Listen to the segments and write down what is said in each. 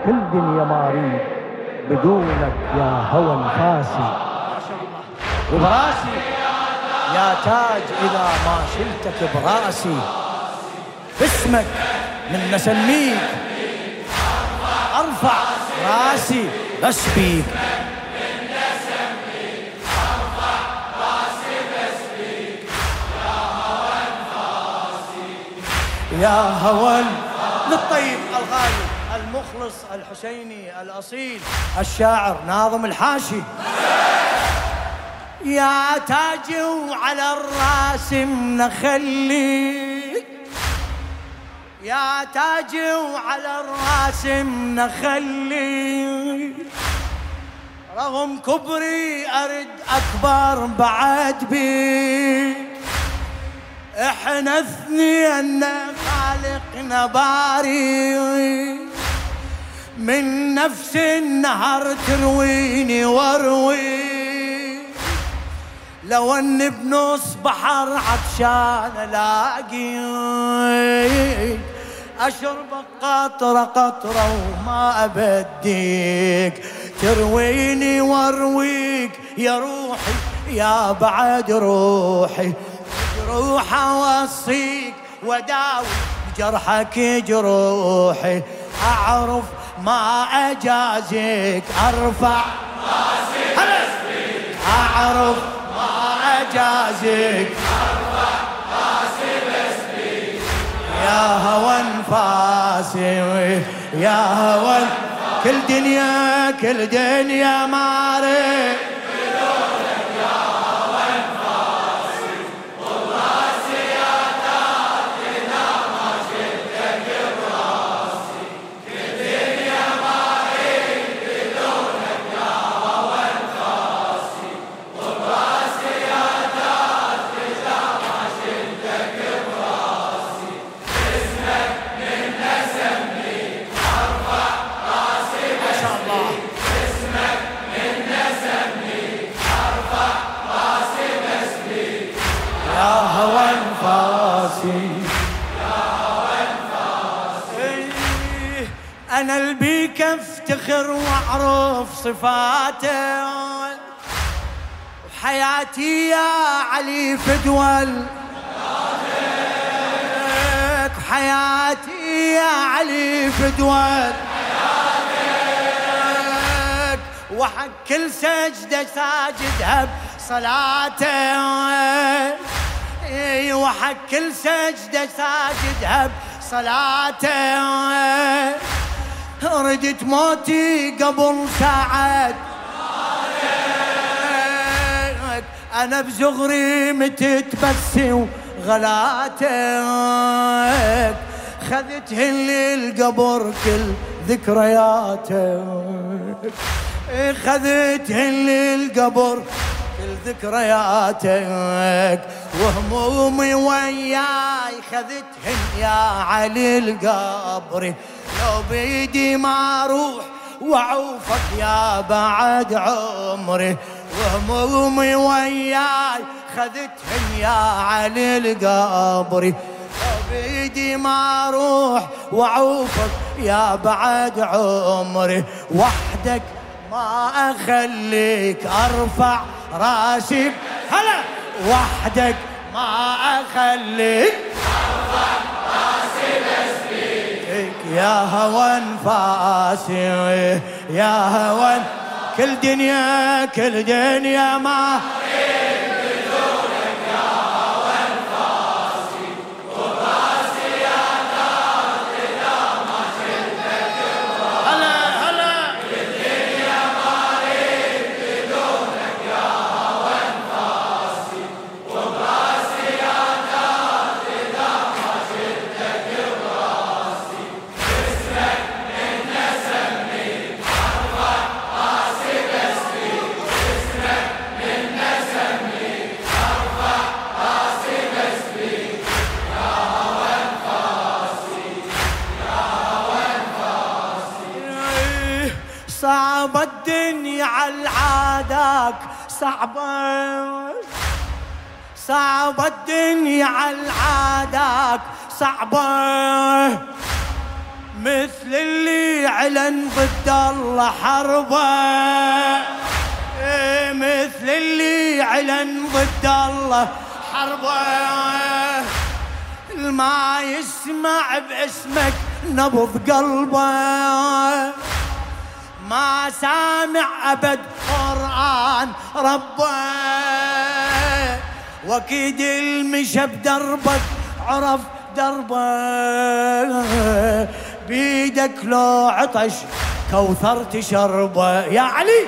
كل دنيا ما اريد بدونك يا هوى انفاسي. وبراسي يا تاج إذا ما شلتك براسي، باسمك من نسميك ارفع راسي، بس بيك يا هوى للطيب الغالي المخلص الحسيني الأصيل الشاعر ناظم الحاشي. يا تاجي وعلى الراس منخلي، يا تاجي وعلى الراس منخلي، رغم كبري أرد أكبر بعد بيك. احنا اثنين خالقنا باري، من نفس النهر ترويني واروي، لو ان بنص بحر عطشان الاقي اشرب قطره قطره وما ابديك، ترويني وارويك يا روحي يا بعد روحي، روح اوصيك وداوي بجرحك جروحي، اعرف ما اجازيك ارفع راسي باسمك، اعرف ما اجازيك ارفع راسي باسمك، يا هوى انفاسي يا هوى كل دنيا كل دنيا ما اريد أنا البيك افتخر واعرف صفاته، وحياتي يا علي فدول حياتي يا علي فدول وحق كل سجدة ساجدها بصلاته، وحق كل سجدة ساجدها بصلاته، ردت موتي قبل ساعات انا بزغري متت بس وغلاتك، خذتهن للقبر كل ذكرياتك، خذتهن للقبر كل ذكرياتك، وهمومي وياي خذتهن يا علي القبر، لو بيدي ما اروح واعوفك يا بعد عمري، وهمومي وياي خذتهن يا علي القبر، لو بيدي ما اروح واعوفك يا بعد عمري، وحدك ما اخليك ارفع راسي هلا، وحدك ما اخليك ارفع راسي باسمك، يا هوى انفاسي يا هوى كل دنيا كل دنيا ما اريد بدونك يا هوى انفاسي، وبراسي يا تاج اذا ما شلتك براسي، هلا هلا كل دنيا ما اريد بدونك يا هوى انفاسي، وبراسي يا تاج اذا ما شلتك براسي، اسمك من نسمي ارفع راسي باسمك، اسمك من نسمي ارفع راسي باسمك، يا هوى انفاسي يا هوى انفاسي، صعبة الدنيا على عادك صعبة، صعبة الدنيا على عادك صعبة، مثل اللي علن ضد الله حربه، مثل اللي علن ضد الله حربه. ما يسمع باسمك نبض قلبه، ما سامع أبد قرآن ربه. وأكيد المشى بدربك عرف دربه، بيدك لو عطش كوثر تشربه يا علي،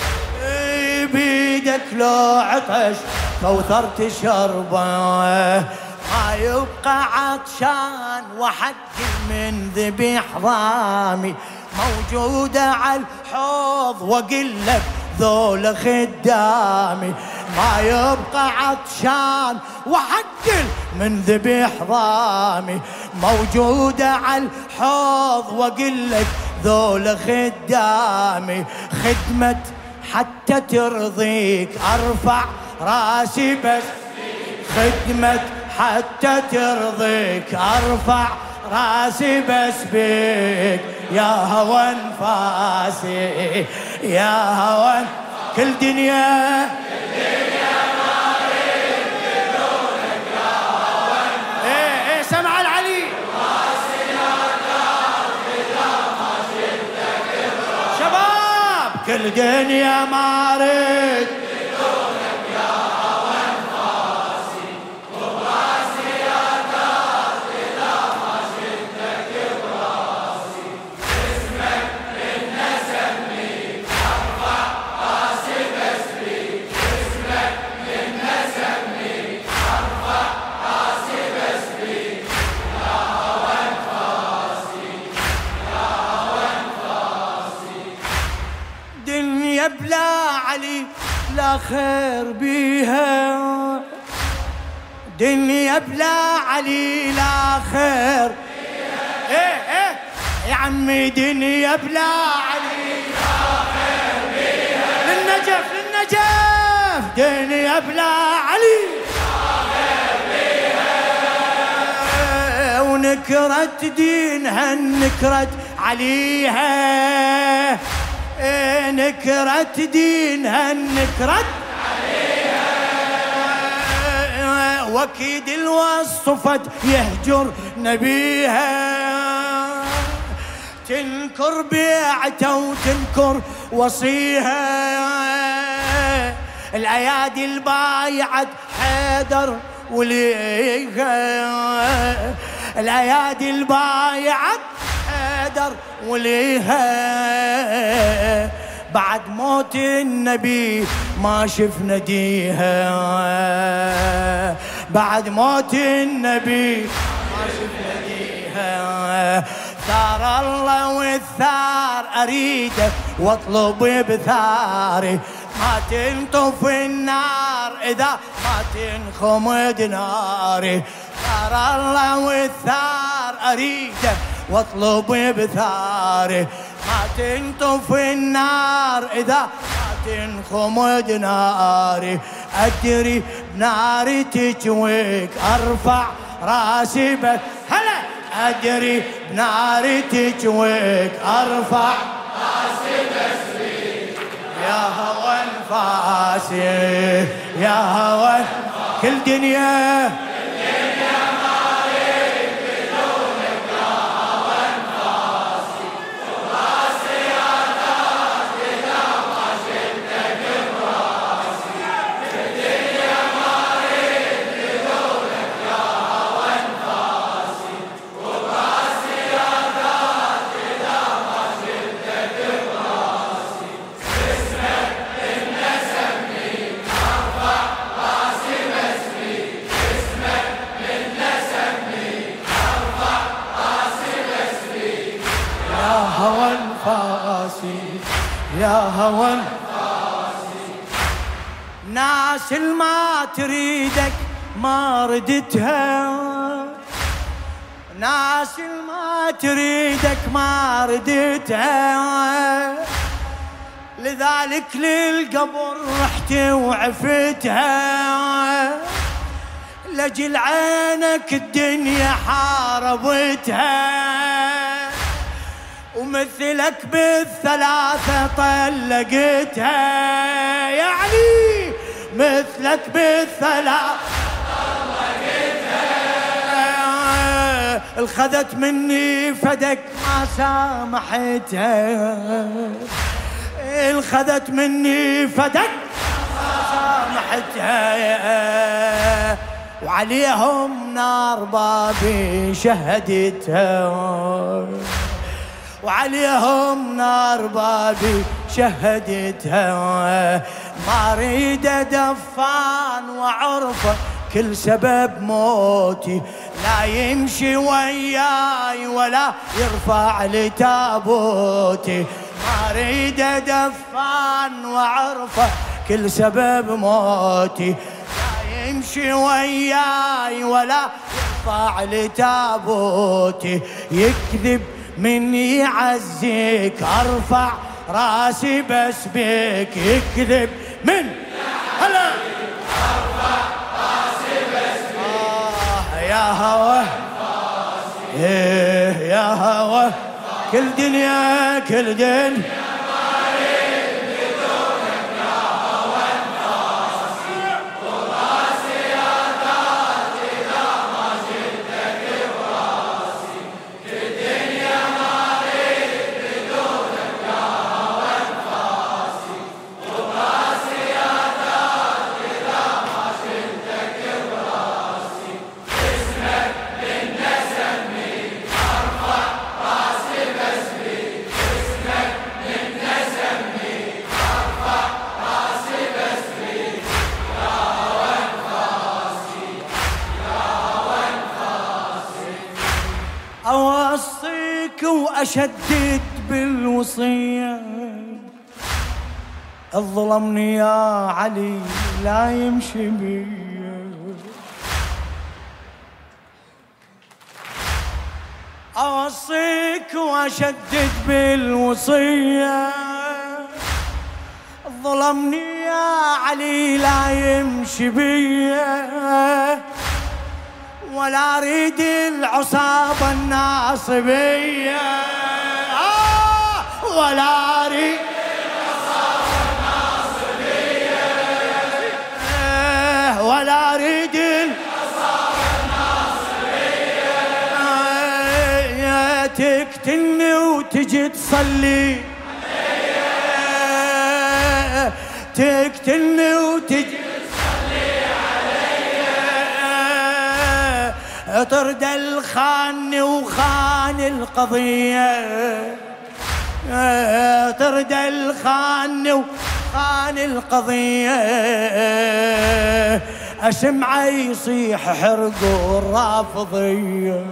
بيدك لو عطش كوثر تشربه. ما يبقى عطشان وحد من ذبيح ضامي، موجودة على الحوض وقل لك ذول خدامي. ما يبقى عطشان وحد من ذبيح ضامي، موجودة على الحوض وقل لك ذول خدامي. خدمة حتى ترضيك أرفع راسي بس، خدمة حتى ترضيك أرفع راسي بس بيك يا هوى انفاسي، يا هوى كل دنيا ما اريد بدونك يا هوى انفاسي. ايه سمع العلي راسي يا دار اذا ما شفتك شباب، كل دنيا ما اريد بدونك يا هوى انفاسي، وراسي يا دار اذا ما شفتك براسي. اسمك من نسمي ارفع راسي بس بيك، اسمك من نسمي ارفع راسي بس بيك يا هوى انفاسي، يا هوى انفاسي. دنيا بلا علي لا خير بيها، دنيا بلا علي لا خير بيها. ايه يا عمي دنيا بلا علي لا خير بيها، للنجف للنجف دنيا بلا علي لا خير بيها. ونكرت دينها نكرت عليها، نكرت دينها نكرت عليها. واكيد الوصفت يهجر نبيها، تنكر بيعته وتنكر وصيها. الايادي البايعت حيدر وليها، الايادي البايعت حيدر وليها. بعد موت النبي ما شفنا ديها، بعد موت النبي ما شفنا ديها. ثار الله والثار أريده واطلب بثاري، ما تنطف النار إذا ما تنخمد ناري. ثار الله والثار أريده واطلب بثاري، ما تنطف النار إذا ما تنخمد ناري. أدري بناري تجويك أرفع راسي بس هلا، أدري بناري تجويك أرفع راسي بس بيك يا هوى انفاسي، يا هوى كل دنيا يا هوى ناس ما تريدك ما ردتها، ناس ما تريدك ما ردتها. لذلك للقبر رحت وعفتها، لجل عينك الدنيا حاربتها. ومثلك بالثلاثة طلقتها، يعني مثلك بالثلاثة طلقتها، الخذت مني فدك ما سامحتها، الخذت مني فدك ما سامحتها، وعليهم نار بابي شهدتها، وعليهم نار بابي شهدتها، ما اريد دفان وعرفه كل سبب موتي، لا يمشي وياي ولا يرفع لتابوتي، ما اريد دفان وعرفه كل سبب موتي، لا يمشي وياي ولا يرفع لتابوتي، يكذب من يعزيك ارفع راسي بس بك، يكذب من هلا ارفع راسي بس بك، يا هوى يا هوى كل دنيا كل دنيا أوصيك وأشدد بالوصية، الظلمني يا علي لا يمشي بي، أوصيك وأشدد بالوصية، الظلمني يا علي لا يمشي بي، ولا أريد العصابة الناصبية، ولا أريد العصابة الناصبية، ولا أريد العصابة الناصبية، تقتلني وتجي تصلي علي، تقتلني وتجي طرد الخان وخان القضية، طرد الخان وخان القضية، أسمعه يصيح حرقه الرافضية،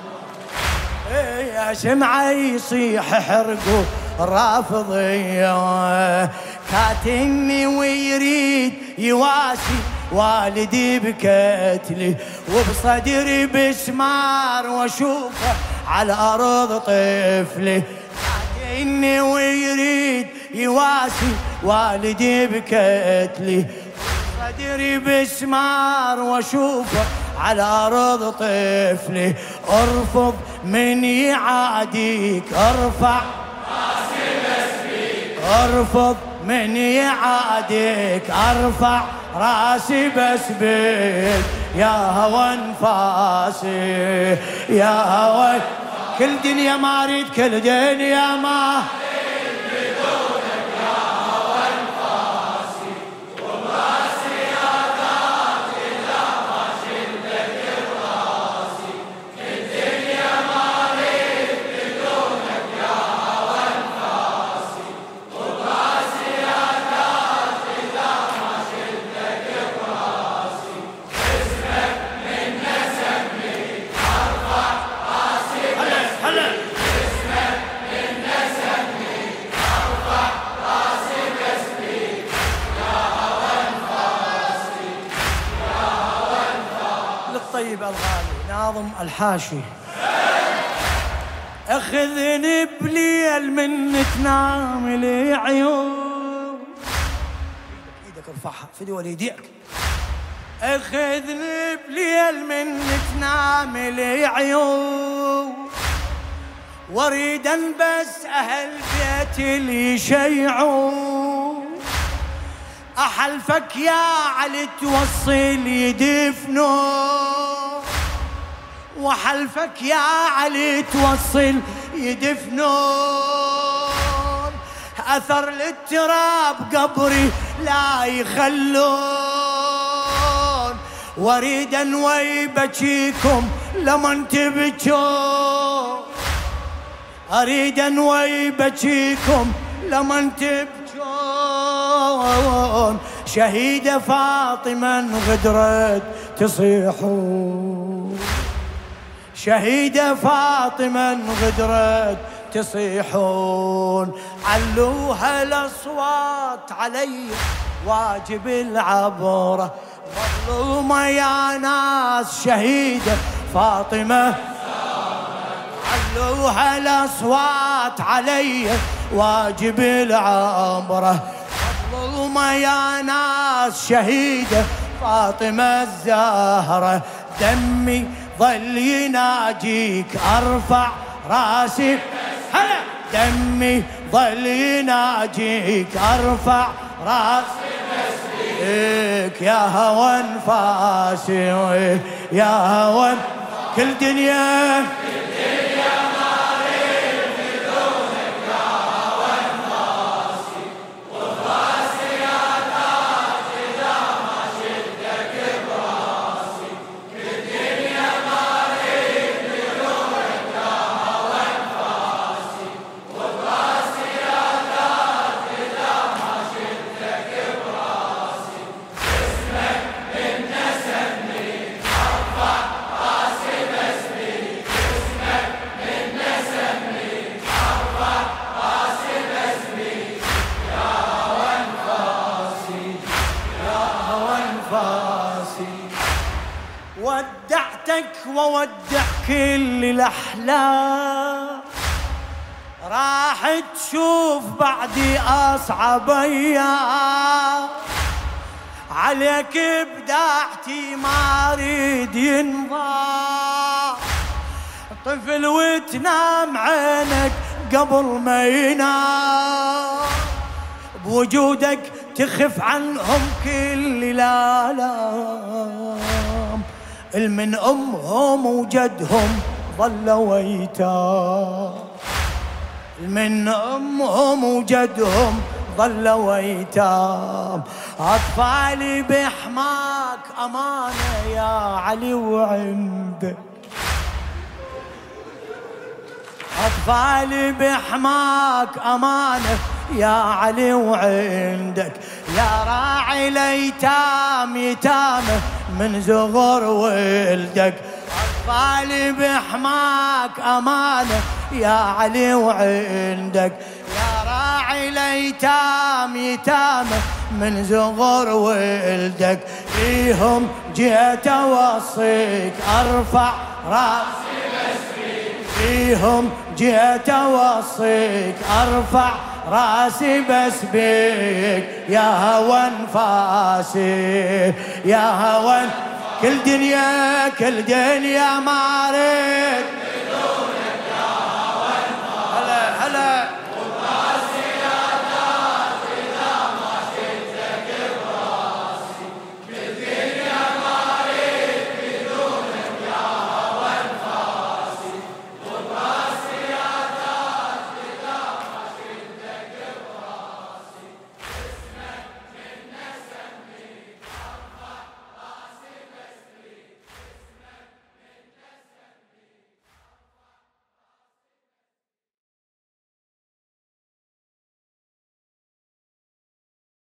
أسمعه يصيح حرقه الرافضية، كاتني ويريد يواسي والدي بكتلي، وبصدري بسمار واشوفه على أرض طفلي، كاتني ويريد يواسي والدي بكتلي، وبصدري بسمار واشوفه على أرض طفلي، ارفض من يعاديك ارفع راسي بس بيك، ارفض من يعاديك ارفع راسي بس بيك، يا هوى انفاسي يا هوى كل دنيا ما اريد كل دنيا ما اريد بدونك، يا هوى انفاسي وبراسي يا ذات اذا ما شلتك براسي، كل دنيا ما اريد بدونك، يا هوى انفاسي وبراسي يا ذات اذا ما شلتك براسي، اسمك من نسمي ارفع راسي بس هلا اسمك من نسمي ارفع راسي بس بيك، يا هوى انفاسي يا هوى انفاسي. للطيب الغالي ناظم الحاشي، اخذني بليل من تنام لي عيون، ايدك ارفعها فدي وليديك، اخذني بليل من تنام لي عيون، واريدا بس اهل بيتي اللي يشيعون، احلفك يا علي توصل يدفنون، وحلفك يا علي توصل يدفنون، اثر للتراب قبري لا يخلون، واريدا ويبكيكم لمن تبكون، اريدا ويبكيكم لمن تبكون، شهيدة فاطمة انغدرت تصيحون، شهيدة فاطمة انغدرت تصيحون، علوها الاصوات علي واجب العبرة، مظلومة يا ناس شهيدة فاطمة، علوها الاصوات علي واجب العبرة، مظلومة يا ناس شهيدة فاطمة الزهرة، دمي ظل يناجيك ارفع راسي، هلا دمي ظل يناجيك ارفع راسي بسبيك، يا هوى انفاسي يا هوى كل دنيا ما اريد بدونك، يا هوى انفاسي وفراسي يا تاج اذا ما شدك براسي، كل دنيا ما اريد بدونك، يا هوى انفاسي وفراسي يا تاج اذا ما شدك براسي، اسمك من نسمي ارفع راسي باسمك، اسمك من نسمي ارفع راسي باسمك، يا هوى انفاسي يا هوى انفاسي، ودعتك وودع كل الاحلام، راح تشوف بعدي اصعب ايام، عليك ابداعتي ما اريد ينضام، طفل وتنام عينك قبل ما ينام، بوجودك تخف عنهم كل الالام، المن امهم وجدهم ظلوا ايتام، من امهم وجدهم ظلوا ايتام، اطفالي بحماك امانه يا علي وعندك، اطفالي بحماك امانه يا علي وعندك، يا راعي الايتام يتامه من صغر ولدك، اطفالي بحماك امانه يا علي وعندك، يا راعي الايتام يتامه من صغر ولدك، فيهم جيت اوصيك ارفع راسي باسمك، فيهم جيت اوصيك ارفع راسي باسمك، يا هوى انفاسي يا هوى كل دنيا ما اريد